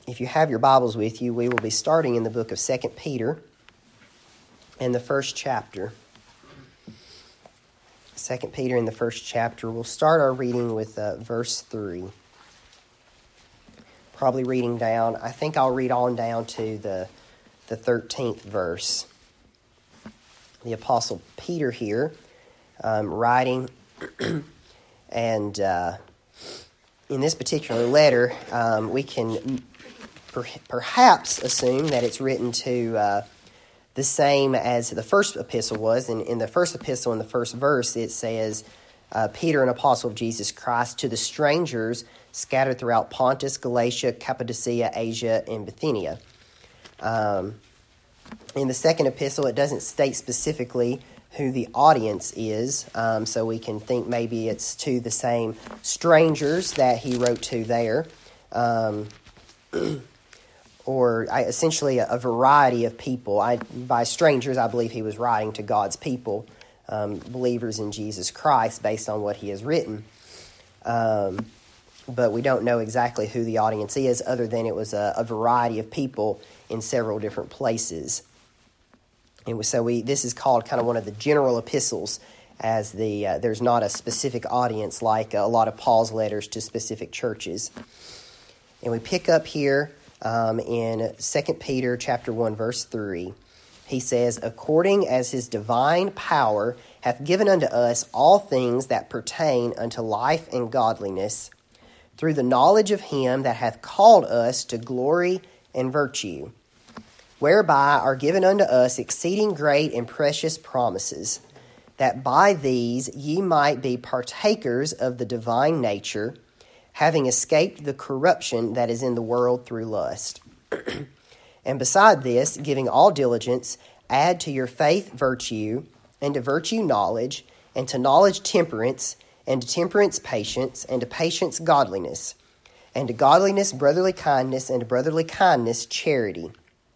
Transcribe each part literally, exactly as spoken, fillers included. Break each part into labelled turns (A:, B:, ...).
A: if you have your Bibles with you, we will be starting in the book of Second Peter in the first chapter. Second Peter in the first chapter. We'll start our reading with uh, verse three. Probably reading down. I think I'll read on down to the, the thirteenth verse. The Apostle Peter here, um, writing, and uh, in this particular letter, um, we can per- perhaps assume that it's written to uh, the same as the first epistle was. And in the first epistle, in the first verse, it says, uh, Peter, an apostle of Jesus Christ, to the strangers scattered throughout Pontus, Galatia, Cappadocia, Asia, and Bithynia. Um, in the second epistle, it doesn't state specifically who the audience is, um, so we can think maybe it's to the same strangers that he wrote to there, um, or I, essentially a, a variety of people. I, by strangers, I believe he was writing to God's people, um, believers in Jesus Christ, based on what he has written. Um, but we don't know exactly who the audience is, other than it was a, a variety of people in several different places. And so we this is called kind of one of the general epistles, as the uh, there's not a specific audience like a lot of Paul's letters to specific churches. And we pick up here um, in Second Peter chapter one, verse three. He says, according as his divine power hath given unto us all things that pertain unto life and godliness, through the knowledge of him that hath called us to glory and virtue, whereby are given unto us exceeding great and precious promises, that by these ye might be partakers of the divine nature, having escaped the corruption that is in the world through lust. And beside this, giving all diligence, add to your faith virtue, and to virtue knowledge, and to knowledge temperance, and to temperance patience, and to patience godliness, and to godliness brotherly kindness, and to brotherly kindness charity.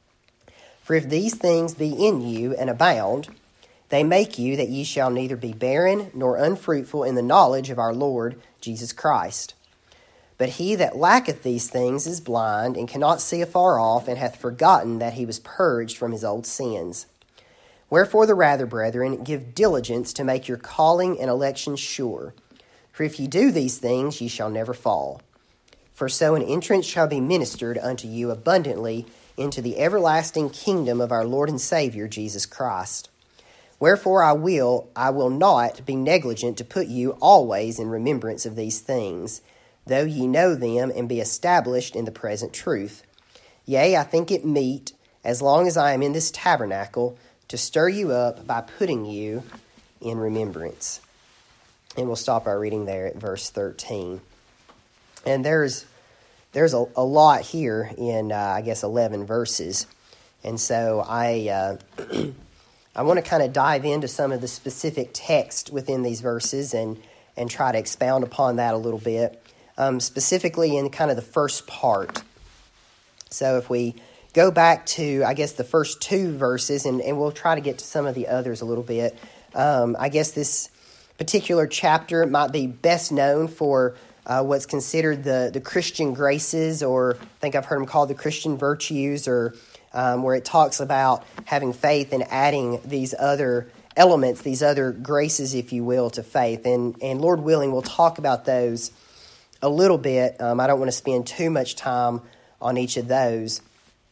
A: For if these things be in you and abound, they make you that ye shall neither be barren nor unfruitful in the knowledge of our Lord Jesus Christ. But he that lacketh these things is blind, and cannot see afar off, and hath forgotten that he was purged from his old sins. Wherefore the rather, brethren, give diligence to make your calling and election sure. For if ye do these things, ye shall never fall. For so an entrance shall be ministered unto you abundantly into the everlasting kingdom of our Lord and Savior, Jesus Christ. Wherefore I will, I will not be negligent to put you always in remembrance of these things, though ye know them and be established in the present truth. Yea, I think it meet, as long as I am in this tabernacle, to stir you up by putting you in remembrance. And we'll stop our reading there at verse thirteen. And there's There's a, a lot here in, uh, I guess, eleven verses. And so I uh, I want to kind of dive into some of the specific text within these verses and, and try to expound upon that a little bit, um, specifically in kind of the first part. So if we go back to, I guess, the first two verses, and, and we'll try to get to some of the others a little bit. Um, I guess this particular chapter might be best known for Uh, what's considered the, the Christian graces, or I think I've heard them called the Christian virtues, or um, where it talks about having faith and adding these other elements, these other graces, if you will, to faith. And, and Lord willing, we'll talk about those a little bit. Um, I don't want to spend too much time on each of those.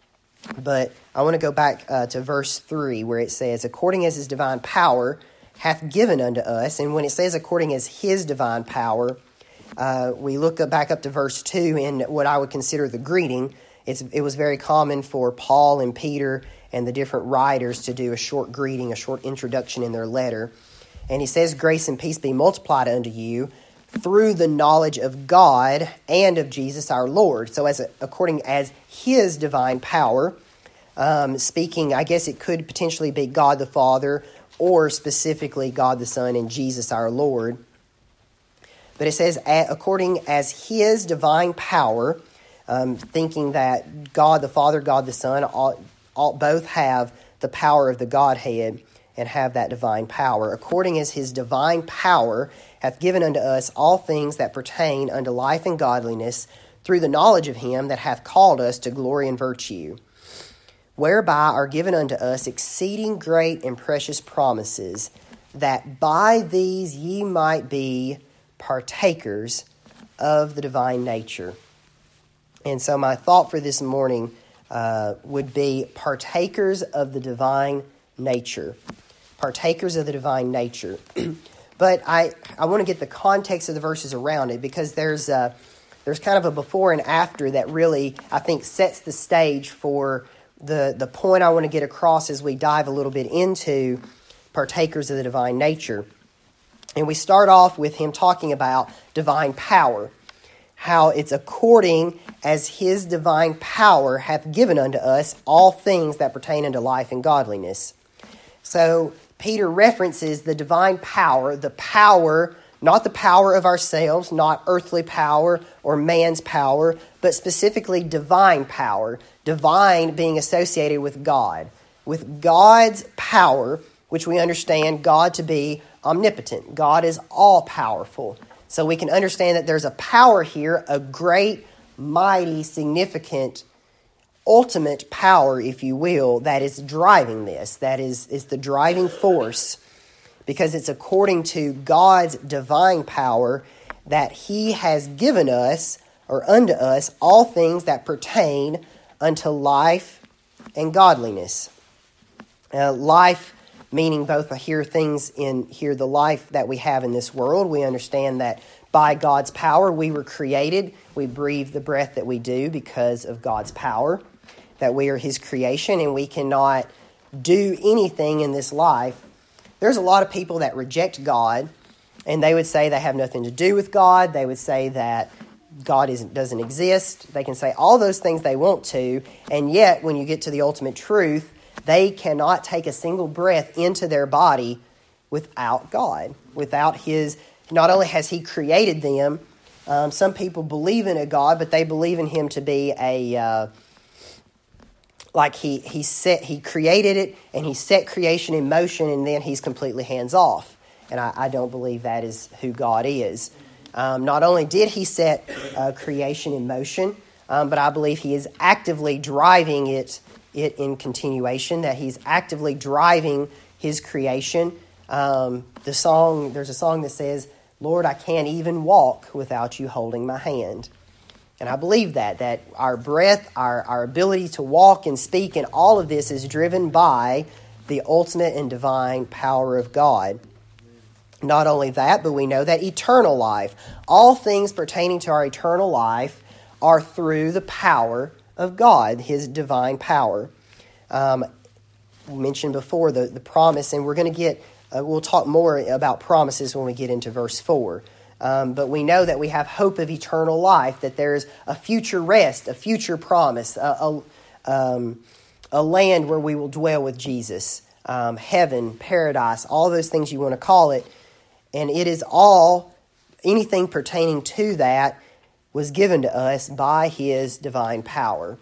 A: But I want to go back uh, to verse three, where it says, according as his divine power hath given unto us. And when it says according as his divine power, Uh, we look up, back up to verse two in what I would consider the greeting. It's, it was very common for Paul and Peter and the different writers to do a short greeting, a short introduction in their letter. And he says, grace and peace be multiplied unto you through the knowledge of God and of Jesus our Lord. So as a, according as his divine power, um, speaking, I guess it could potentially be God the Father, or specifically God the Son and Jesus our Lord. But it says, according as his divine power, um, thinking that God the Father, God the Son, all, all, both have the power of the Godhead and have that divine power. According as his divine power hath given unto us all things that pertain unto life and godliness, through the knowledge of him that hath called us to glory and virtue, whereby are given unto us exceeding great and precious promises, that by these ye might be partakers of the divine nature. And so my thought for this morning uh, would be partakers of the divine nature. Partakers of the divine nature. But I, I want to get the context of the verses around it, because there's a, there's kind of a before and after that really, I think, sets the stage for the, the point I want to get across as we dive a little bit into partakers of the divine nature. And we start off with him talking about divine power, how it's according as his divine power hath given unto us all things that pertain unto life and godliness. So Peter references the divine power, the power, not the power of ourselves, not earthly power or man's power, but specifically divine power, divine being associated with God, with God's power, which we understand God to be omnipotent. God is all-powerful. So we can understand that there's a power here, a great, mighty, significant, ultimate power, if you will, that is driving this, that is, is the driving force, because it's according to God's divine power that he has given us, or unto us, all things that pertain unto life and godliness. Uh, life meaning both here things in here the life that we have in this world. We understand that by God's power we were created. We breathe the breath that we do because of God's power, that we are his creation, and we cannot do anything in this life. There's a lot of people that reject God, and they would say they have nothing to do with God. They would say that God isn't, doesn't exist. They can say all those things they want to, and yet when you get to the ultimate truth, they cannot take a single breath into their body without God, without his, not only has he created them, um, some people believe in a God, but they believe in him to be a, uh, like he, he set, he created it and he set creation in motion, and then he's completely hands off. And I, I don't believe that is who God is. Um, not only did he set uh, creation in motion, um, but I believe he is actively driving it it in continuation, that he's actively driving his creation. Um, the song, there's a song that says, Lord, I can't even walk without you holding my hand. And I believe that, that our breath, our, our ability to walk and speak, and all of this is driven by the ultimate and divine power of God. Not only that, but we know that eternal life, all things pertaining to our eternal life are through the power of God, his divine power. Um, we mentioned before the, the promise, and we're going to get, uh, we'll talk more about promises when we get into verse four. Um, but we know that we have hope of eternal life, that there's a future rest, a future promise, a, a, um, a land where we will dwell with Jesus, um, heaven, paradise, all those things you want to call it. And it is all, anything pertaining to that was given to us by his divine power.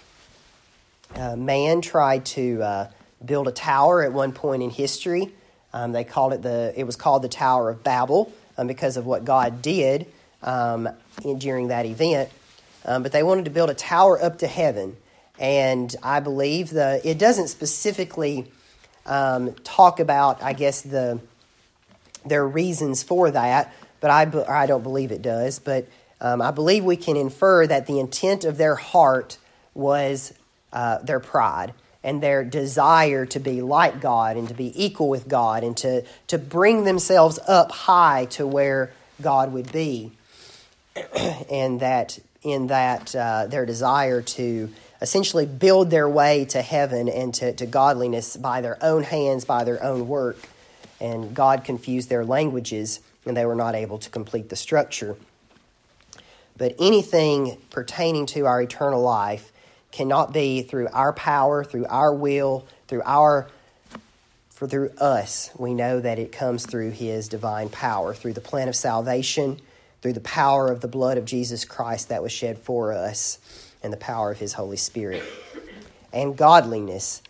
A: Uh, man tried to uh, build a tower at one point in history. Um, they called it the, it was called the Tower of Babel um, because of what God did um, in, during that event. Um, but they wanted to build a tower up to heaven. And I believe the, it doesn't specifically um, talk about, I guess, the their reasons for that, but I, I don't believe it does. But um, I believe we can infer that the intent of their heart was uh, their pride and their desire to be like God and to be equal with God and to, to bring themselves up high to where God would be. And that in that uh, their desire to essentially build their way to heaven and to, to godliness by their own hands, by their own work. And God confused their languages, and they were not able to complete the structure. But anything pertaining to our eternal life cannot be through our power, through our will, through our, for through us. We know that it comes through his divine power, through the plan of salvation, through the power of the blood of Jesus Christ that was shed for us, and the power of his Holy Spirit. And godliness.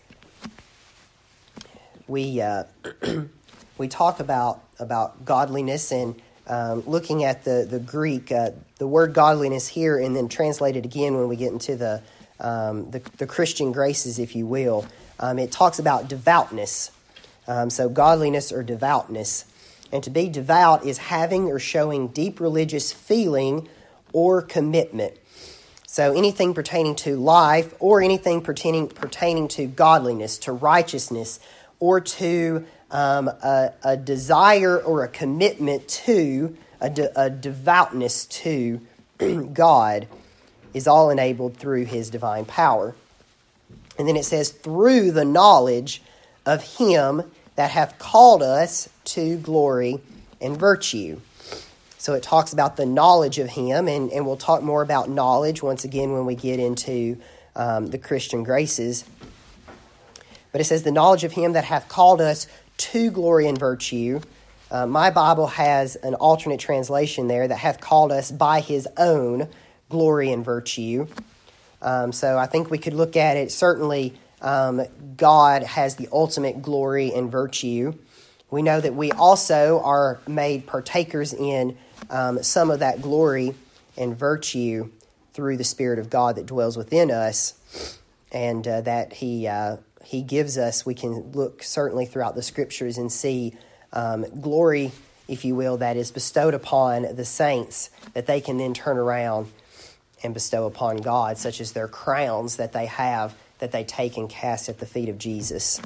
A: We... Uh, We talk about, about godliness, and um, looking at the, the Greek, uh, the word godliness here, and then translated again when we get into the, um, the, the Christian graces, if you will, um, it talks about devoutness. Um, so godliness or devoutness. And to be devout is having or showing deep religious feeling or commitment. So anything pertaining to life or anything pertaining pertaining to godliness, to righteousness, or to um, a, a desire or a commitment to, a, de, a devoutness to God is all enabled through His divine power. And then it says, through the knowledge of Him that hath called us to glory and virtue. So it talks about the knowledge of Him, and, and we'll talk more about knowledge once again when we get into um, the Christian graces. But it says, the knowledge of Him that hath called us to glory and virtue. Uh, my Bible has an alternate translation there, that hath called us by His own glory and virtue. Um, so I think we could look at it, certainly um, God has the ultimate glory and virtue. We know that we also are made partakers in um, some of that glory and virtue through the Spirit of God that dwells within us, and uh, that He uh, He gives us. We can look certainly throughout the Scriptures and see um, glory, if you will, that is bestowed upon the saints, that they can then turn around and bestow upon God, such as their crowns that they have, that they take and cast at the feet of Jesus.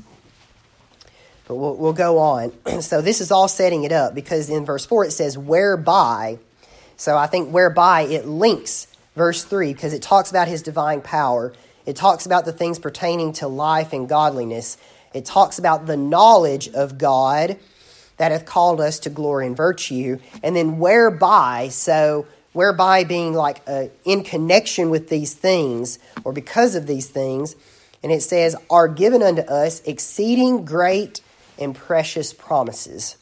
A: But we'll, we'll go on. So this is all setting it up, because in verse four it says, whereby. So I think whereby it links verse three, because it talks about His divine power. It talks about the things pertaining to life and godliness. It talks about the knowledge of God that hath called us to glory and virtue. And then whereby, so whereby being like uh, in connection with these things, or because of these things. And it says, are given unto us exceeding great and precious promises.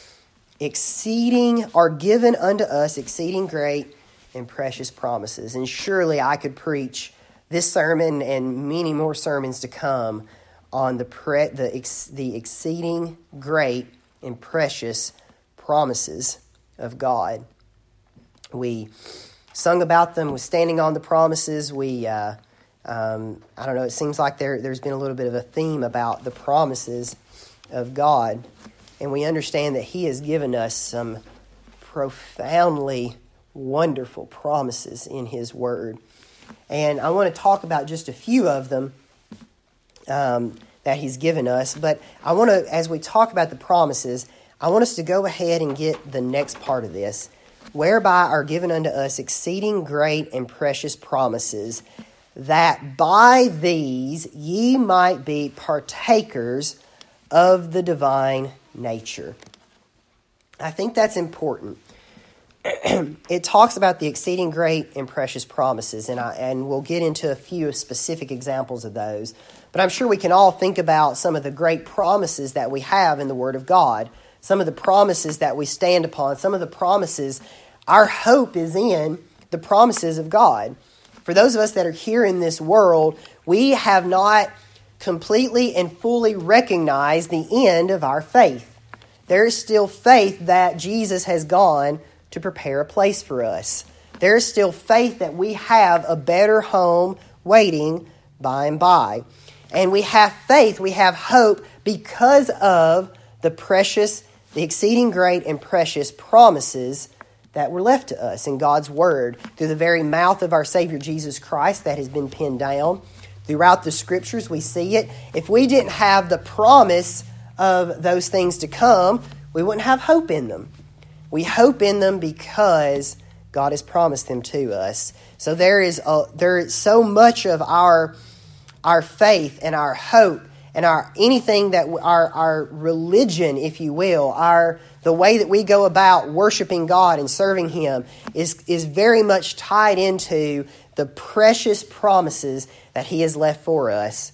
A: Exceeding, are given unto us exceeding great and precious promises. And surely I could preach this sermon and many more sermons to come on the pre, the ex, the exceeding great and precious promises of God. We sung about them. We're standing on the promises. We, uh, um, I don't know, it seems like there, there's been a little bit of a theme about the promises of God. And we understand that He has given us some profoundly wonderful promises in His Word. And I want to talk about just a few of them um, that He's given us. But I want to, as we talk about the promises, I want us to go ahead and get the next part of this. Whereby are given unto us exceeding great and precious promises, that by these ye might be partakers of the divine nature. I think that's important. It talks about the exceeding great and precious promises, and I, and we'll get into a few specific examples of those. But I'm sure we can all think about some of the great promises that we have in the Word of God, some of the promises that we stand upon, some of the promises. Our hope is in the promises of God. For those of us that are here in this world, we have not completely and fully recognized the end of our faith. There is still faith that Jesus has gone to prepare a place for us. There is still faith that we have a better home waiting by and by. And we have faith, we have hope because of the precious, the exceeding great and precious promises that were left to us in God's Word through the very mouth of our Savior Jesus Christ that has been pinned down. Throughout the Scriptures we see it. If we didn't have the promise of those things to come, we wouldn't have hope in them. We hope in them because God has promised them to us. So there is a, there is so much of our our faith and our hope and our anything that our our religion, if you will, our the way that we go about worshiping God and serving Him is is very much tied into the precious promises that He has left for us.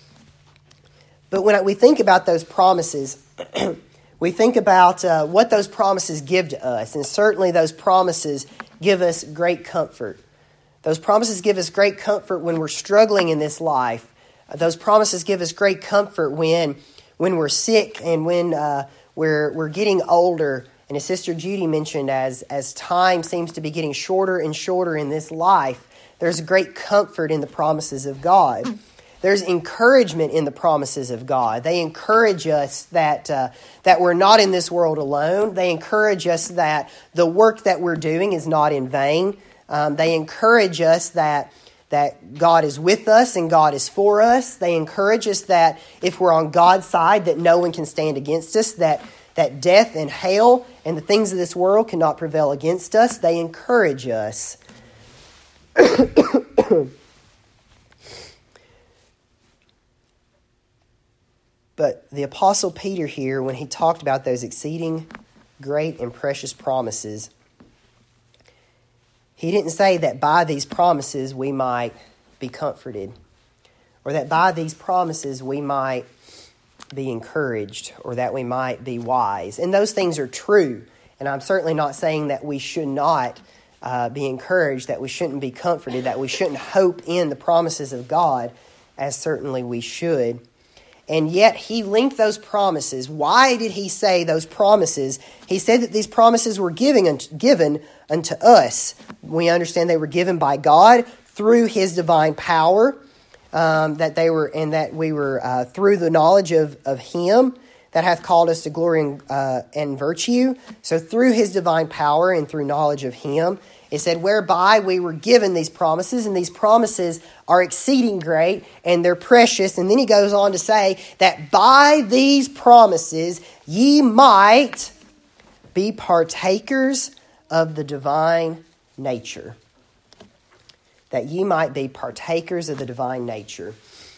A: But when we think about those promises, we think about uh, what those promises give to us. And certainly those promises give us great comfort. Those promises give us great comfort when we're struggling in this life. Uh, those promises give us great comfort when when we're sick and when uh, we're we're getting older And as Sister Judy mentioned, as, as time seems to be getting shorter and shorter in this life, there's great comfort in the promises of God. There's encouragement in the promises of God. They encourage us that uh, that we're not in this world alone. They encourage us that the work that we're doing is not in vain. Um, they encourage us that that God is with us and God is for us. They encourage us that if we're on God's side, that no one can stand against us, that, that death and hell and the things of this world cannot prevail against us. They encourage us. But the Apostle Peter here, when he talked about those exceeding great and precious promises, he didn't say that by these promises we might be comforted, or that by these promises we might be encouraged, or that we might be wise. And those things are true. And I'm certainly not saying that we should not uh, be encouraged, that we shouldn't be comforted, that we shouldn't hope in the promises of God, as certainly we should. And yet he linked those promises. Why did he say those promises? He said that these promises were given unto, given unto us. We understand they were given by God through his divine power, um, that they were, and that we were uh, through the knowledge of, of him that hath called us to glory and, uh, and virtue. So through his divine power and through knowledge of him, it said, whereby we were given these promises, and these promises are exceeding great, and they're precious. And then he goes on to say that by these promises ye might be partakers of the divine nature. That ye might be partakers of the divine nature.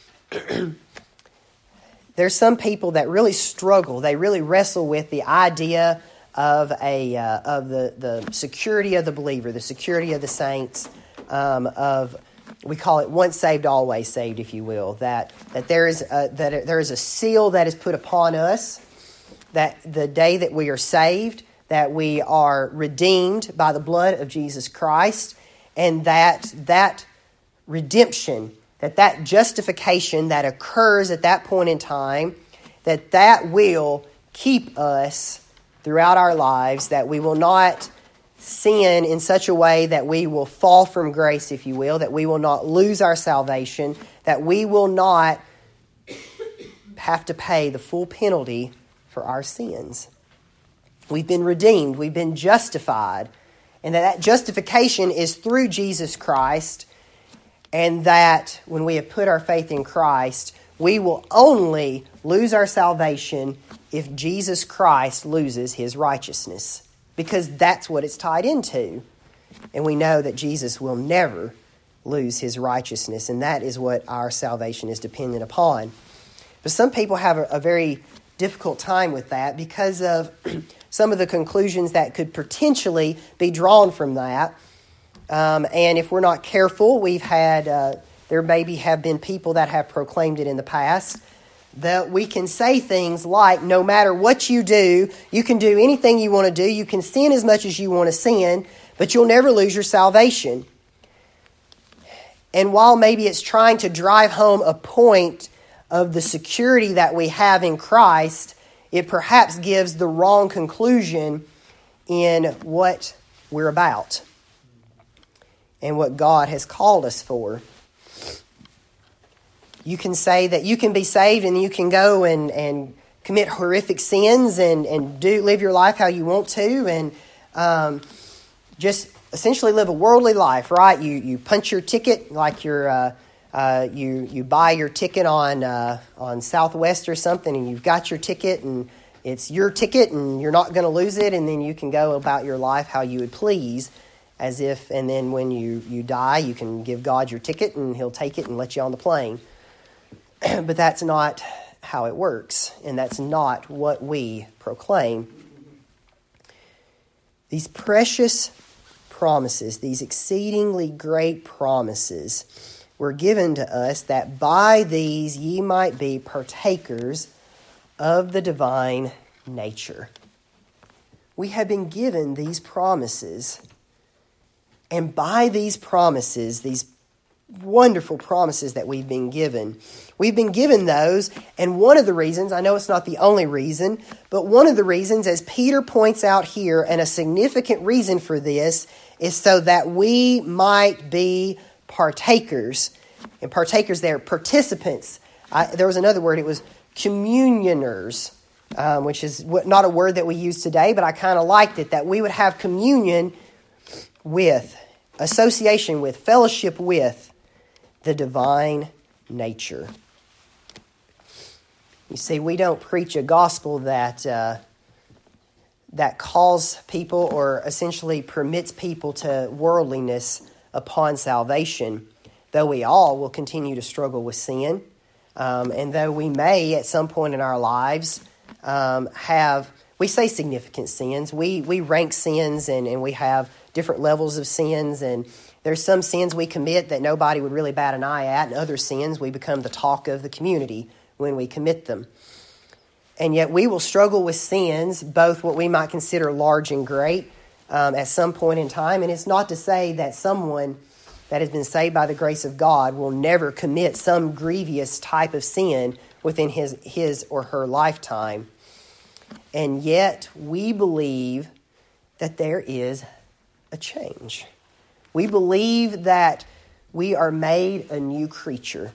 A: There's some people that really struggle. They really wrestle with the idea of a uh, of the, the security of the believer, the security of the saints, um, of we call it once saved, always saved, if you will. That that there is a, that there is a seal that is put upon us, that the day that we are saved, that we are redeemed by the blood of Jesus Christ, and that that redemption, that that justification that occurs at that point in time, that that will keep us throughout our lives, that we will not sin in such a way that we will fall from grace, if you will, that we will not lose our salvation, that we will not have to pay the full penalty for our sins. We've been redeemed, we've been justified, and that, that justification is through Jesus Christ, and that when we have put our faith in Christ, we will only lose our salvation if Jesus Christ loses his righteousness, because that's what it's tied into. And we know that Jesus will never lose his righteousness, and that is what our salvation is dependent upon. But some people have a, a very difficult time with that because of some of the conclusions that could potentially be drawn from that. Um, and if we're not careful, we've had, uh, there maybe have been people that have proclaimed it in the past, that we can say things like, no matter what you do, you can do anything you want to do, you can sin as much as you want to sin, but you'll never lose your salvation. And while maybe it's trying to drive home a point of the security that we have in Christ, it perhaps gives the wrong conclusion in what we're about and what God has called us for. You can say that you can be saved and you can go and, and commit horrific sins and, and do live your life how you want to, and um, just essentially live a worldly life, right? You you punch your ticket like you're uh, uh, you you buy your ticket on uh, on Southwest or something, and you've got your ticket and it's your ticket and you're not going to lose it, and then you can go about your life how you would please, as if, and then when you, you die, you can give God your ticket and he'll take it and let you on the plane. But that's not how it works, and that's not what we proclaim. These precious promises, these exceedingly great promises, were given to us that by these ye might be partakers of the divine nature. We have been given these promises, and by these promises, these wonderful promises that we've been given. We've been given those, and one of the reasons, I know it's not the only reason, but one of the reasons, as Peter points out here, and a significant reason for this, is so that we might be partakers. And partakers there, participants. I, there was another word, it was communioners, um, which is what, not a word that we use today, but I kind of liked it, that we would have communion with, association with, fellowship with the divine nature. You see, we don't preach a gospel that uh, that calls people or essentially permits people to worldliness upon salvation, though we all will continue to struggle with sin, um, and though we may at some point in our lives um, have, we say significant sins, we we rank sins and, and we have different levels of sins, and there's some sins we commit that nobody would really bat an eye at, and other sins we become the talk of the community when we commit them. And yet we will struggle with sins, both what we might consider large and great, um, at some point in time. And it's not to say that someone that has been saved by the grace of God will never commit some grievous type of sin within his, his or her lifetime. And yet we believe that there is a change. We believe that we are made a new creature.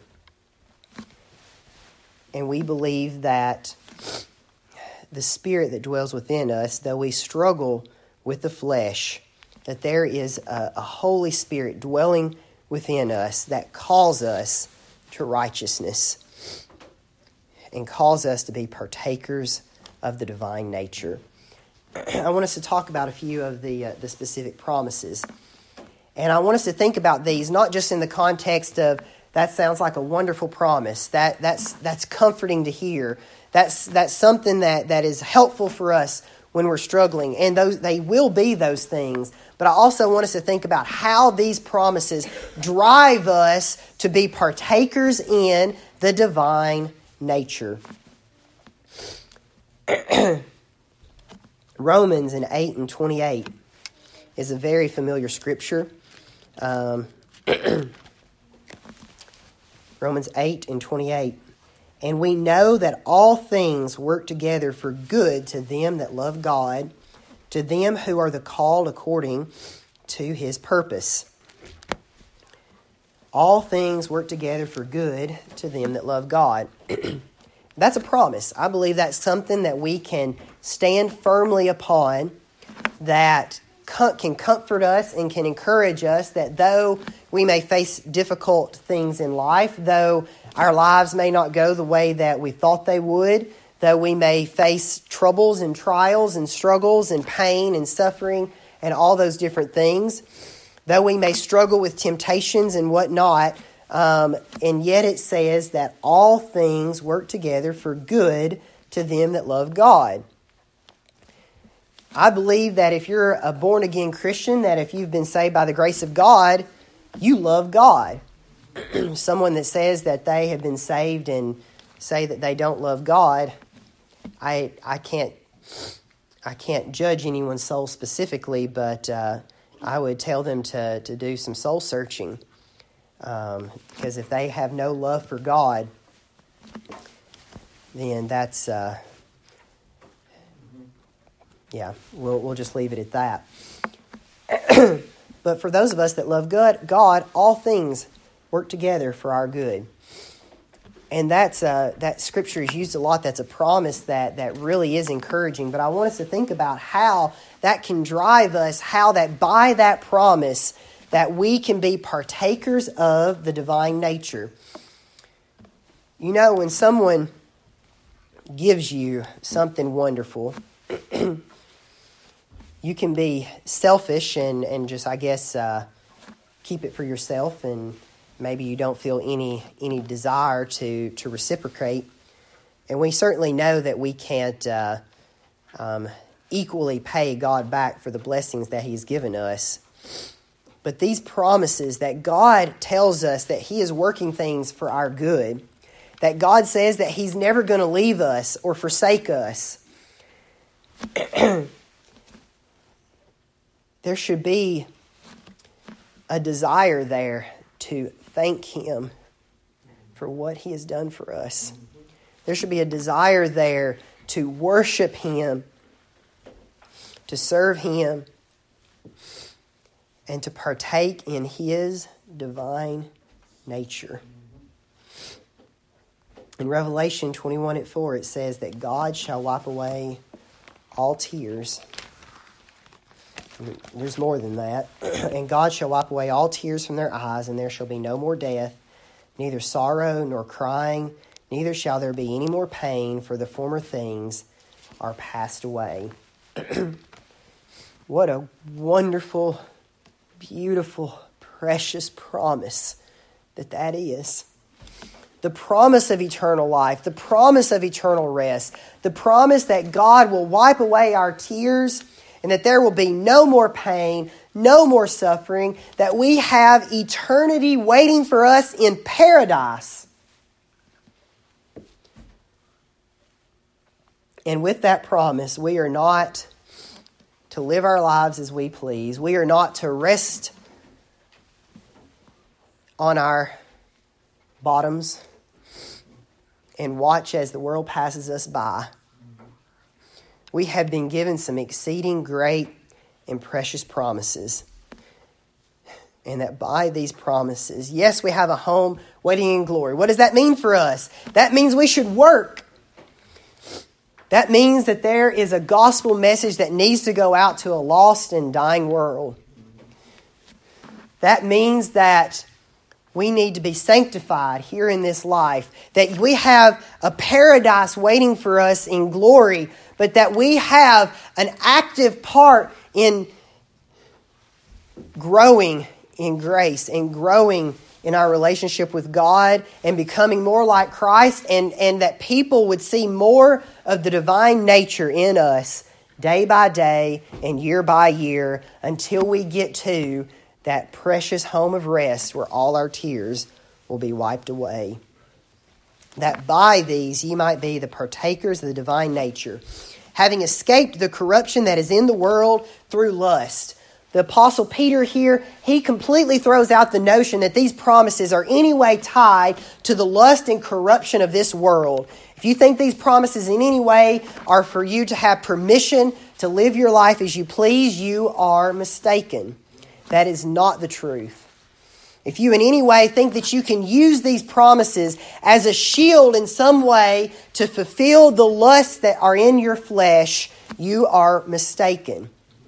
A: And we believe that the Spirit that dwells within us, though we struggle with the flesh, that there is a, a Holy Spirit dwelling within us that calls us to righteousness and calls us to be partakers of the divine nature. I want us to talk about a few of the uh, the specific promises. And I want us to think about these, not just in the context of, that sounds like a wonderful promise. That that's that's comforting to hear. That's that's something that, that is helpful for us when we're struggling. And those they will be those things. But I also want us to think about how these promises drive us to be partakers in the divine nature. Romans in eight and twenty-eight is a very familiar scripture. Um Romans eight and twenty-eight. And we know that all things work together for good to them that love God, to them who are the called according to his purpose. All things work together for good to them that love God. That's a promise. I believe that's something that we can stand firmly upon, that can comfort us and can encourage us that though we may face difficult things in life, though our lives may not go the way that we thought they would, though we may face troubles and trials and struggles and pain and suffering and all those different things, though we may struggle with temptations and whatnot, um, and yet it says that all things work together for good to them that love God. I believe that if you're a born-again Christian, that if you've been saved by the grace of God, you love God. Someone that says that they have been saved and say that they don't love God, I I can't I can't judge anyone's soul specifically, but uh, I would tell them to, to do some soul searching. Um, because if they have no love for God, then that's... Uh, Yeah, we'll we'll just leave it at that. But for those of us that love God, God, all things work together for our good. And that's uh, that scripture is used a lot. That's a promise that, that really is encouraging. But I want us to think about how that can drive us, how that by that promise that we can be partakers of the divine nature. You know, when someone gives you something wonderful, you can be selfish and, and just, I guess, uh, keep it for yourself, and maybe you don't feel any any desire to, to reciprocate. And we certainly know that we can't uh, um, equally pay God back for the blessings that he's given us. But these promises that God tells us that he is working things for our good, that God says that he's never going to leave us or forsake us, there should be a desire there to thank Him for what He has done for us. There should be a desire there to worship Him, to serve Him, and to partake in His divine nature. In Revelation twenty-one at four, it says that God shall wipe away all tears. There's more than that. And God shall wipe away all tears from their eyes, and there shall be no more death, neither sorrow nor crying, neither shall there be any more pain, for the former things are passed away. What a wonderful, beautiful, precious promise that that is. The promise of eternal life, the promise of eternal rest, the promise that God will wipe away our tears and that there will be no more pain, no more suffering, that we have eternity waiting for us in paradise. And with that promise, we are not to live our lives as we please. We are not to rest on our bottoms and watch as the world passes us by. We have been given some exceeding great and precious promises. And that by these promises, yes, we have a home waiting in glory. What does that mean for us? That means we should work. That means that there is a gospel message that needs to go out to a lost and dying world. That means that we need to be sanctified here in this life, that we have a paradise waiting for us in glory, but that we have an active part in growing in grace and growing in our relationship with God and becoming more like Christ, and, and that people would see more of the divine nature in us day by day and year by year until we get to that precious home of rest where all our tears will be wiped away. That by these ye might be the partakers of the divine nature, having escaped the corruption that is in the world through lust. The Apostle Peter here, he completely throws out the notion that these promises are any way tied to the lust and corruption of this world. If you think these promises in any way are for you to have permission to live your life as you please, you are mistaken. That is not the truth. If you in any way think that you can use these promises as a shield in some way to fulfill the lusts that are in your flesh, you are mistaken.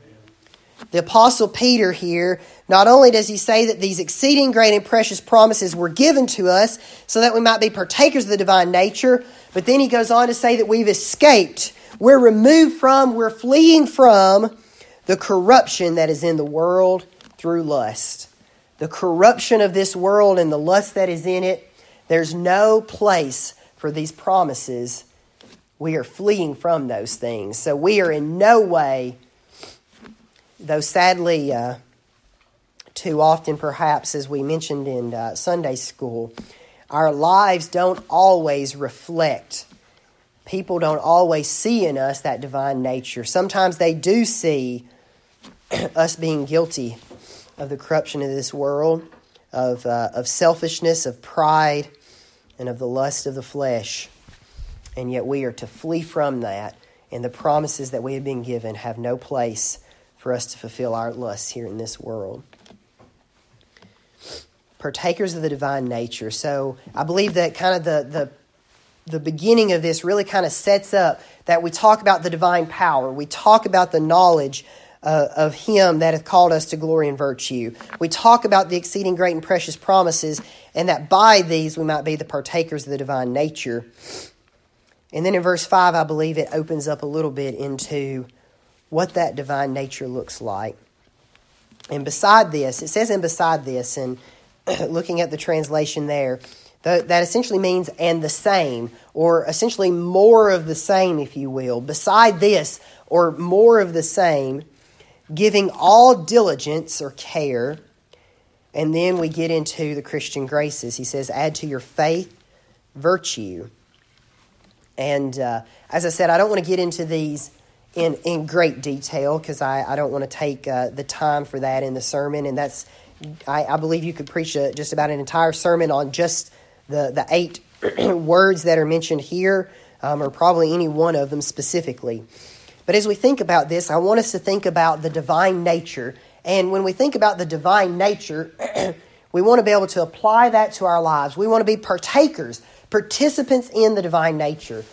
A: The Apostle Peter here, not only does he say that these exceeding great and precious promises were given to us so that we might be partakers of the divine nature, but then he goes on to say that we've escaped. We're removed from, we're fleeing from the corruption that is in the world through lust. The corruption of this world and the lust that is in it, there's no place for these promises. We are fleeing from those things. So we are in no way, though sadly, uh, too often perhaps, as we mentioned in uh, Sunday school, our lives don't always reflect. People don't always see in us that divine nature. Sometimes they do see us being guilty of the corruption of this world, of uh, of selfishness, of pride, and of the lust of the flesh. And yet we are to flee from that, and the promises that we have been given have no place for us to fulfill our lusts here in this world. Partakers of the divine nature. So I believe that kind of the, the, the beginning of this really kind of sets up that we talk about the divine power. We talk about the knowledge Uh, of Him that hath called us to glory and virtue. We talk about the exceeding great and precious promises, and that by these we might be the partakers of the divine nature. And then in verse five, I believe it opens up a little bit into what that divine nature looks like. And beside this, it says and beside this, and looking at the translation there, the, that essentially means and the same, or essentially more of the same, if you will. Beside this, or more of the same, giving all diligence or care. And then we get into the Christian graces. He says, add to your faith virtue. And uh, as I said, I don't want to get into these in, in great detail because I, I don't want to take uh, the time for that in the sermon. And that's I, I believe you could preach a, just about an entire sermon on just the, the eight words that are mentioned here, um, or probably any one of them specifically. But as we think about this, I want us to think about the divine nature. And when we think about the divine nature, we want to be able to apply that to our lives. We want to be partakers, participants in the divine nature.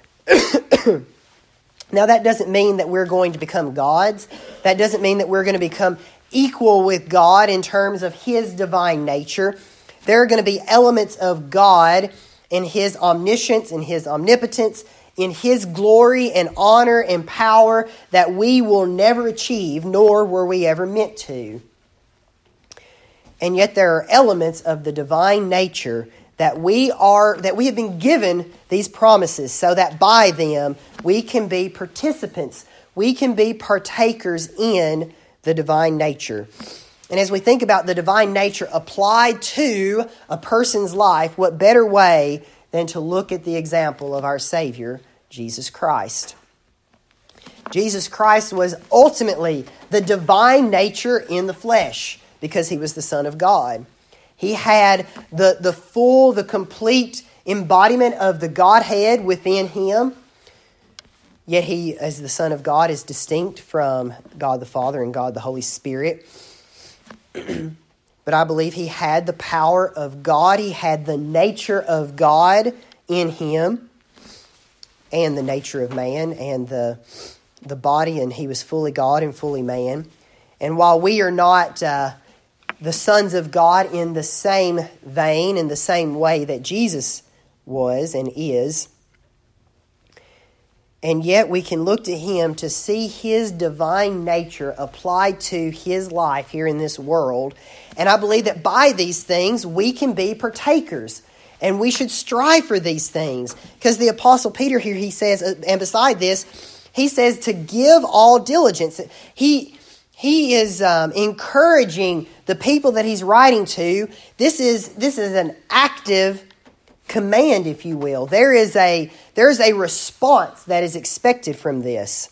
A: Now, that doesn't mean that we're going to become gods. That doesn't mean that we're going to become equal with God in terms of His divine nature. There are going to be elements of God in His omniscience, in His omnipotence, in His glory and honor and power that we will never achieve, nor were we ever meant to. And yet there are elements of the divine nature that we are that we have been given these promises so that by them we can be participants, we can be partakers in the divine nature. And as we think about the divine nature applied to a person's life, what better way than to look at the example of our Savior, Jesus Christ. Jesus Christ was ultimately the divine nature in the flesh because He was the Son of God. He had the, the full, the complete embodiment of the Godhead within Him. Yet He, as the Son of God, is distinct from God the Father and God the Holy Spirit. But I believe He had the power of God. He had the nature of God in Him and the nature of man and the, the body. And He was fully God and fully man. And while we are not Uh, the sons of God in the same vein, in the same way that Jesus was and is. And yet we can look to Him to see His divine nature applied to His life here in this world. And I believe that by these things we can be partakers. And we should strive for these things. Because the Apostle Peter here, he says, and beside this, he says to give all diligence. He... He is um, encouraging the people that he's writing to. This is this is an active command, if you will. There is a there is a response that is expected from this.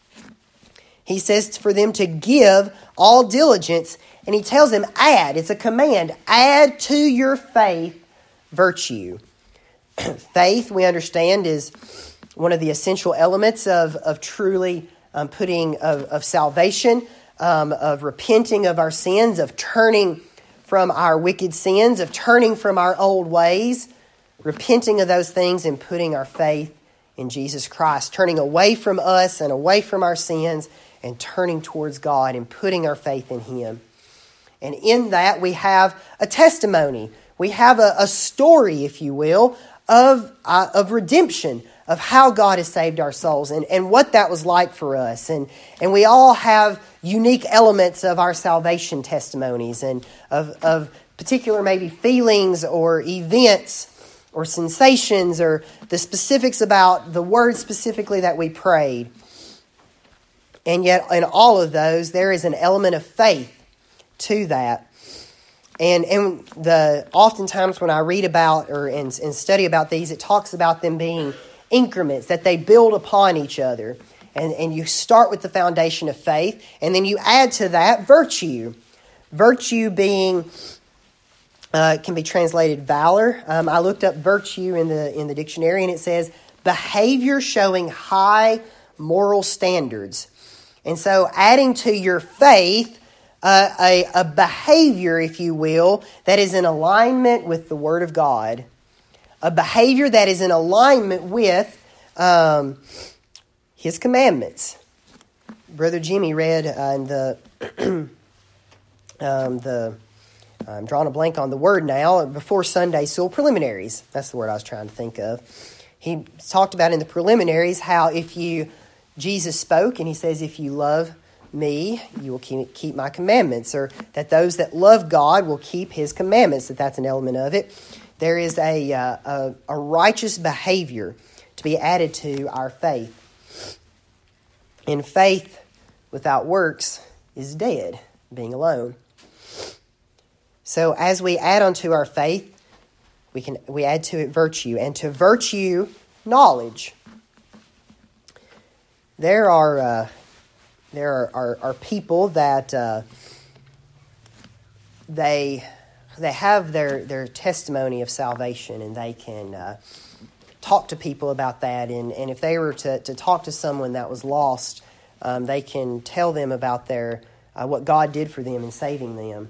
A: He says for them to give all diligence, and he tells them add. It's a command. Add to your faith virtue. Faith, we understand, is one of the essential elements of of truly um, putting of, of salvation. Um, of repenting of our sins, of turning from our wicked sins, of turning from our old ways, repenting of those things and putting our faith in Jesus Christ, turning away from us and away from our sins and turning towards God and putting our faith in Him. And in that we have a testimony. We have a, a story, if you will, of, uh, of redemption, of how God has saved our souls and, and what that was like for us. And, and we all have unique elements of our salvation testimonies and of, of particular maybe feelings or events or sensations or the specifics about the words specifically that we prayed. And yet in all of those, there is an element of faith to that. And and the oftentimes when I read about or and, and study about these, it talks about them being increments, that they build upon each other. And, and you start with the foundation of faith, and then you add to that virtue. Virtue being, uh, can be translated valor. Um, I looked up virtue in the in the dictionary, and it says behavior showing high moral standards. And so adding to your faith uh, a, a behavior, if you will, that is in alignment with the Word of God. A behavior that is in alignment with um, His commandments. Brother Jimmy read uh, in the um, the I'm drawing a blank on the word now before Sunday school preliminaries. That's the word I was trying to think of. He talked about in the preliminaries how if you Jesus spoke and He says, "If you love me, you will keep keep my commandments," or that those that love God will keep His commandments. That that's an element of it. There is a, uh, a a righteous behavior to be added to our faith. And faith without works is dead, being alone. So as we add onto our faith, we can we add to it virtue, and to virtue, knowledge. There are uh, there are, are, are people that uh, they they have their, their testimony of salvation, and they can uh, talk to people about that. And, and if they were to, to talk to someone that was lost, um, they can tell them about their uh, what God did for them in saving them.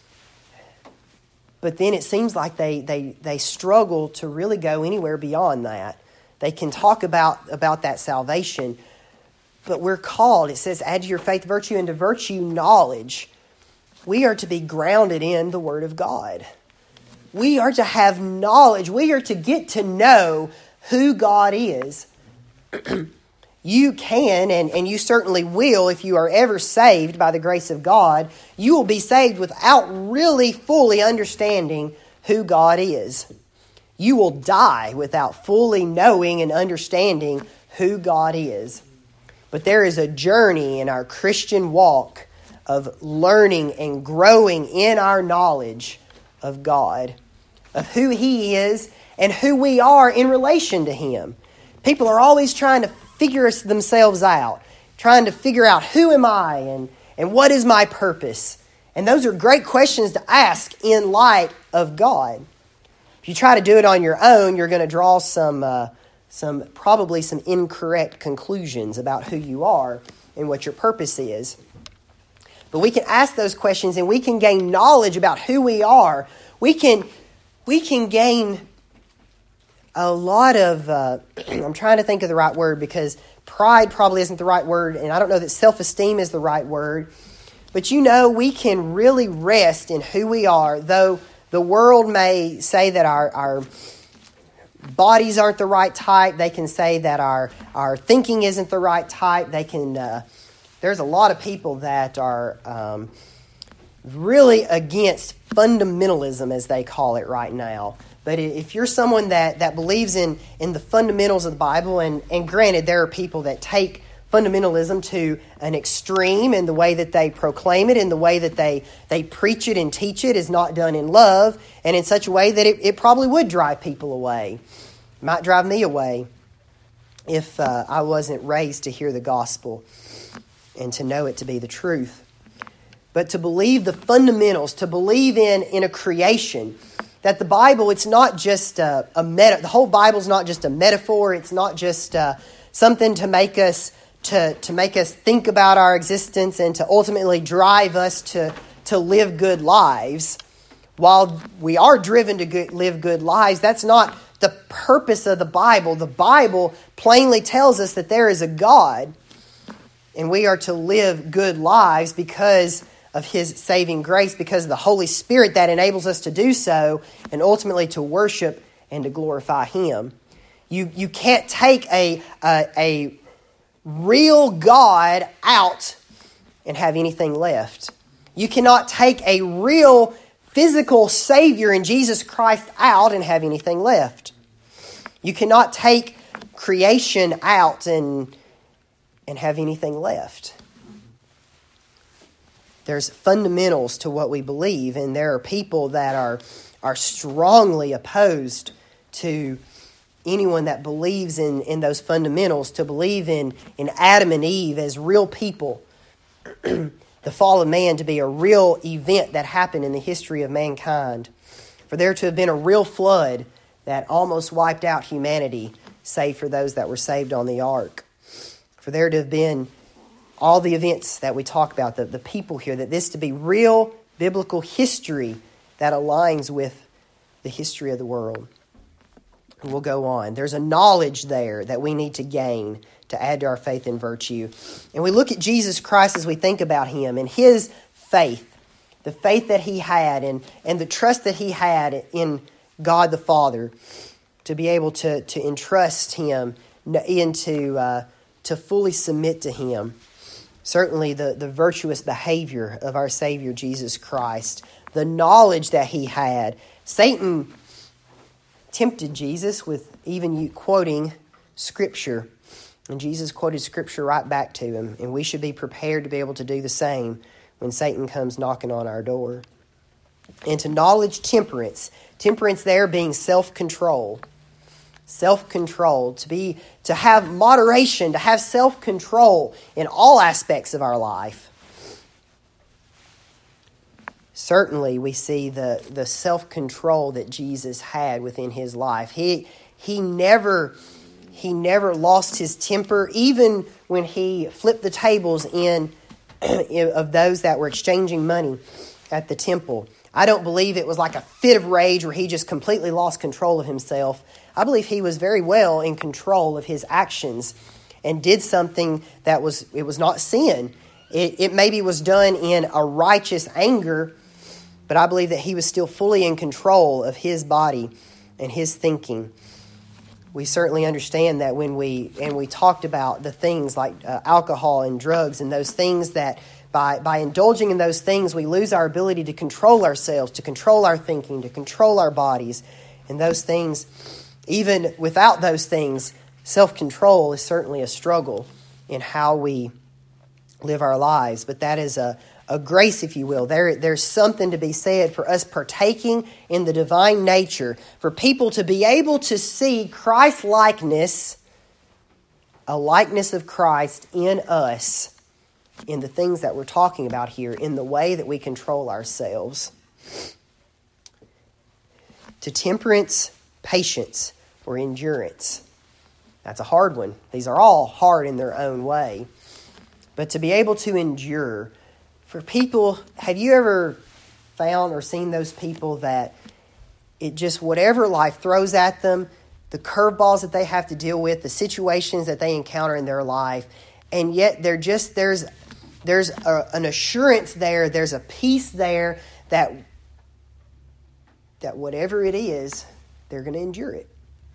A: But then it seems like they, they, they struggle to really go anywhere beyond that. They can talk about, about that salvation, but we're called, it says, add to your faith virtue, and to virtue knowledge. We are to be grounded in the Word of God. We are to have knowledge. We are to get to know who God is. You can, and, and you certainly will, if you are ever saved by the grace of God, you will be saved without really fully understanding who God is. You will die without fully knowing and understanding who God is. But there is a journey in our Christian walk of learning and growing in our knowledge of God, of who He is and who we are in relation to Him. People are always trying to figure themselves out, trying to figure out who am I and, and what is my purpose. And those are great questions to ask in light of God. If you try to do it on your own, you're going to draw some, uh, some probably some incorrect conclusions about who you are and what your purpose is. But we can ask those questions, and we can gain knowledge about who we are. We can, we can gain a lot of, uh, I'm trying to think of the right word, because pride probably isn't the right word, and I don't know that self-esteem is the right word. But you know, we can really rest in who we are, though the world may say that our, our bodies aren't the right type. They can say that our, our thinking isn't the right type. They can... Uh, There's a lot of people that are um, really against fundamentalism, as they call it right now. But if you're someone that, that believes in, in the fundamentals of the Bible, and, and granted, there are people that take fundamentalism to an extreme in the way that they proclaim it, in the way that they, they preach it and teach it is not done in love, and in such a way that it, it probably would drive people away. It might drive me away if uh, I wasn't raised to hear the gospel and to know it to be the truth. But to believe the fundamentals, to believe in, in a creation, that the Bible, it's not just a, a meta, the whole Bible's not just a metaphor, it's not just uh, something to make us to, to make us think about our existence and to ultimately drive us to, to live good lives. While we are driven to good, live good lives, that's not the purpose of the Bible. The Bible plainly tells us that there is a God, and we are to live good lives because of His saving grace, because of the Holy Spirit that enables us to do so, and ultimately to worship and to glorify Him. You you can't take a, a, a real God out and have anything left. You cannot take a real physical Savior in Jesus Christ out and have anything left. You cannot take creation out and and have anything left. There's fundamentals to what we believe, and there are people that are are strongly opposed to anyone that believes in, in those fundamentals, to believe in, in Adam and Eve as real people, the fall of man to be a real event that happened in the history of mankind, for there to have been a real flood that almost wiped out humanity, save for those that were saved on the ark. For there to have been all the events that we talk about, the, the people here, that this to be real biblical history that aligns with the history of the world. And we'll go on. There's a knowledge there that we need to gain to add to our faith and virtue. And we look at Jesus Christ as we think about Him and His faith, the faith that He had and, and the trust that He had in God the Father, to be able to, to entrust Him into... Uh, to fully submit to Him. Certainly the, the virtuous behavior of our Savior Jesus Christ, the knowledge that He had. Satan tempted Jesus with even you quoting Scripture, and Jesus quoted Scripture right back to him, and we should be prepared to be able to do the same when Satan comes knocking on our door. And to knowledge temperance, temperance there being self-control. Self-control, to be, to have moderation, to have self-control in all aspects of our life. certainly we see the, the self-control that Jesus had within his life. He he never he never lost his temper, even when he flipped the tables in of those that were exchanging money at the temple. I don't believe it was like a fit of rage where he just completely lost control of himself. I believe he was very well in control of his actions and did something that was, it was not sin. It, it maybe was done in a righteous anger, but I believe that he was still fully in control of his body and his thinking. We certainly understand that when we, and we talked about the things like uh, alcohol and drugs and those things that by, by indulging in those things, we lose our ability to control ourselves, to control our thinking, to control our bodies. And those things, even without those things, self-control is certainly a struggle in how we live our lives. But that is a, a grace, if you will. There, there's something to be said for us partaking in the divine nature, for people to be able to see Christ-likeness, a likeness of Christ in us, in the things that we're talking about here, in the way that we control ourselves. To temperance, patience, or endurance. That's a hard one. These are all hard in their own way. But to be able to endure, for people, have you ever found or seen those people that it just, whatever life throws at them, the curveballs that they have to deal with, the situations that they encounter in their life, and yet they're just, there's there's a, an assurance there, there's a peace there that that whatever it is, they're going to endure it.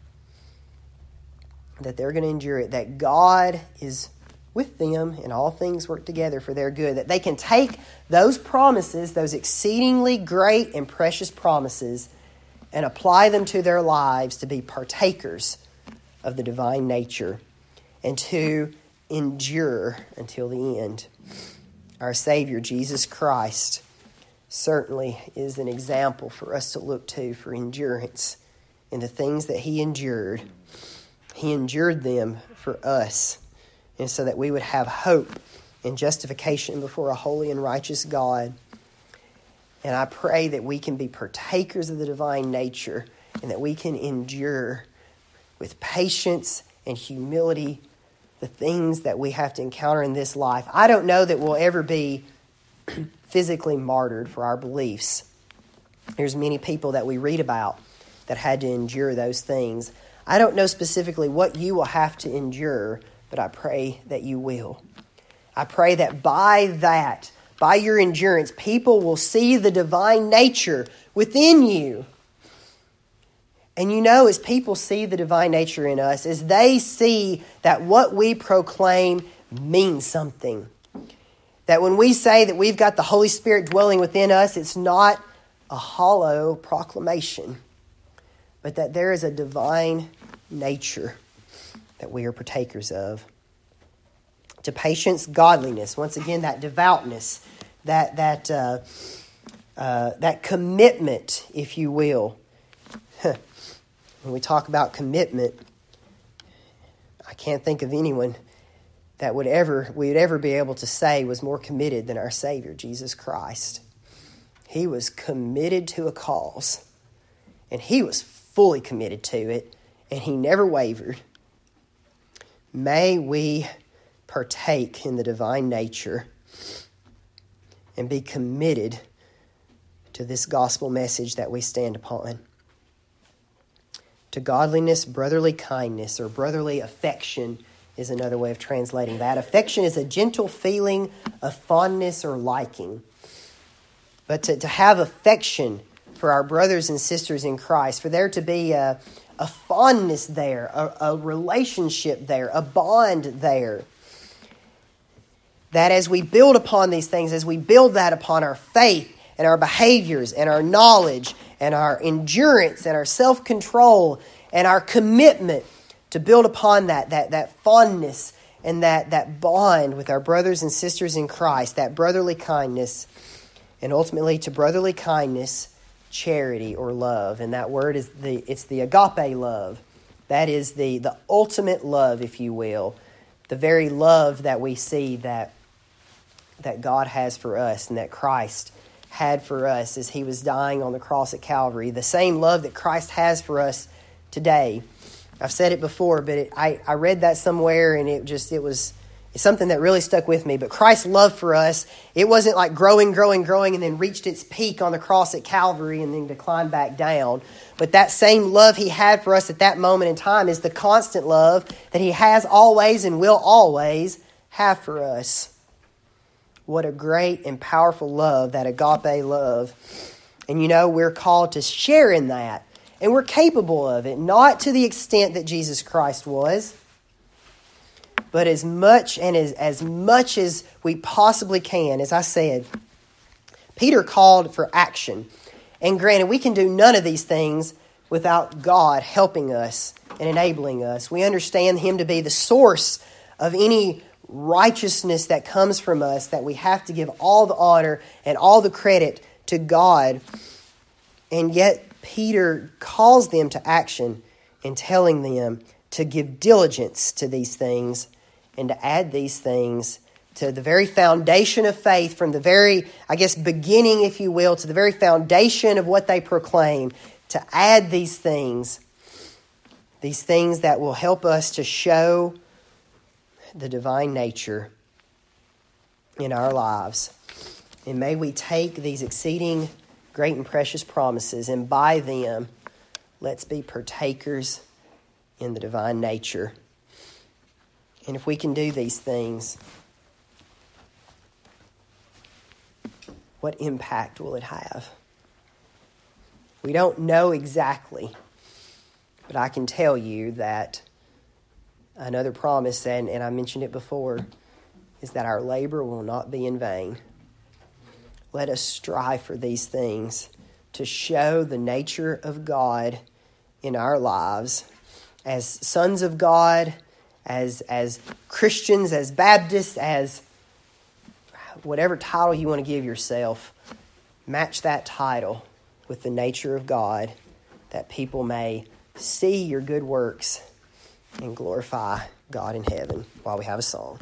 A: That they're going to endure it, that God is with them and all things work together for their good, that they can take those promises, those exceedingly great and precious promises, and apply them to their lives to be partakers of the divine nature and to endure until the end. Our Savior, Jesus Christ, certainly is an example for us to look to for endurance in the things that he endured. He endured them for us, and so that we would have hope and justification before a holy and righteous God. And I pray that we can be partakers of the divine nature and that we can endure with patience and humility the things that we have to encounter in this life. I don't know that we'll ever be physically martyred for our beliefs. There's many people that we read about that had to endure those things. I don't know specifically what you will have to endure, but I pray that you will. I pray that by that, by your endurance, people will see the divine nature within you. And you know, as people see the divine nature in us, as they see that what we proclaim means something, that when we say that we've got the Holy Spirit dwelling within us, it's not a hollow proclamation, but that there is a divine nature that we are partakers of. To patience, godliness. Once again, that devoutness, that that uh, uh, that commitment, if you will. When we talk about commitment, I can't think of anyone that would ever we would ever be able to say was more committed than our Savior, Jesus Christ. He was committed to a cause, and he was fully committed to it, and he never wavered. May we partake in the divine nature and be committed to this gospel message that we stand upon. To godliness, brotherly kindness, or brotherly affection is another way of translating that. Affection is a gentle feeling of fondness or liking. But to, to have affection for our brothers and sisters in Christ, for there to be a, a fondness there, a, a relationship there, a bond there, that as we build upon these things, as we build that upon our faith and our behaviors and our knowledge and our endurance and our self-control and our commitment to build upon that, that, that fondness and that, that bond with our brothers and sisters in Christ, that brotherly kindness, and ultimately to brotherly kindness, charity or love. And that word is the it's the agape love. That is the, the ultimate love, if you will. The very love that we see that, that God has for us and that Christ had for us as he was dying on the cross at Calvary, the same love that Christ has for us today. I've said it before, but it, I, I read that somewhere, and it just, it was it's something that really stuck with me. But Christ's love for us, it wasn't like growing, growing, growing, and then reached its peak on the cross at Calvary and then declined back down. But that same love he had for us at that moment in time is the constant love that he has always and will always have for us. What a great and powerful love, that agape love. And you know, we're called to share in that. And we're capable of it, not to the extent that Jesus Christ was, but as much and as, as much as we possibly can. As I said, Peter called for action. And granted, we can do none of these things without God helping us and enabling us. We understand him to be the source of any righteousness that comes from us, that we have to give all the honor and all the credit to God. And yet Peter calls them to action in telling them to give diligence to these things and to add these things to the very foundation of faith, from the very, I guess, beginning, if you will, to the very foundation of what they proclaim, to add these things, these things that will help us to show the divine nature in our lives. And may we take these exceeding great and precious promises, and by them, let's be partakers in the divine nature. And if we can do these things, what impact will it have? We don't know exactly, but I can tell you that another promise, and, and I mentioned it before, is that our labor will not be in vain. Let us strive for these things to show the nature of God in our lives as sons of God, as, as Christians, as Baptists, as whatever title you want to give yourself. Match that title with the nature of God, that people may see your good works and glorify God in heaven. While we have a song.